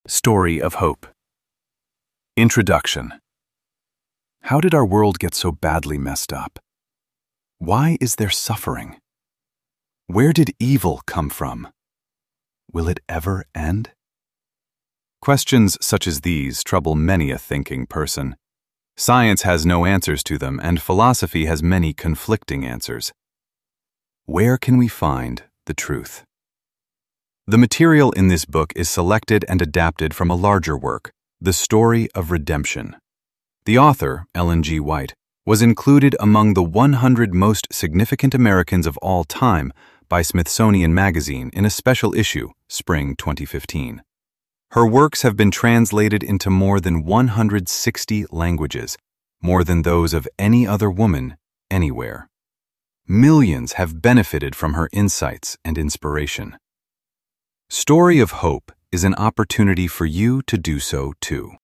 Story of Hope. Introduction. How did our world get so badly messed up? Why is there suffering? Where did evil come from? Will it ever end? Questions such as these trouble many a thinking person. Science has no answers to them, and philosophy has many conflicting answers. Where can we find the truth? The material in this book is selected and adapted from a larger work, The Story of Redemption. The author, Ellen G. White, was included among the 100 most significant Americans of all time by Smithsonian Magazine in a special issue, Spring 2015. Her works have been translated into more than 160 languages, more than those of any other woman anywhere. Millions have benefited from her insights and inspiration. Story of Hope is an opportunity for you to do so too.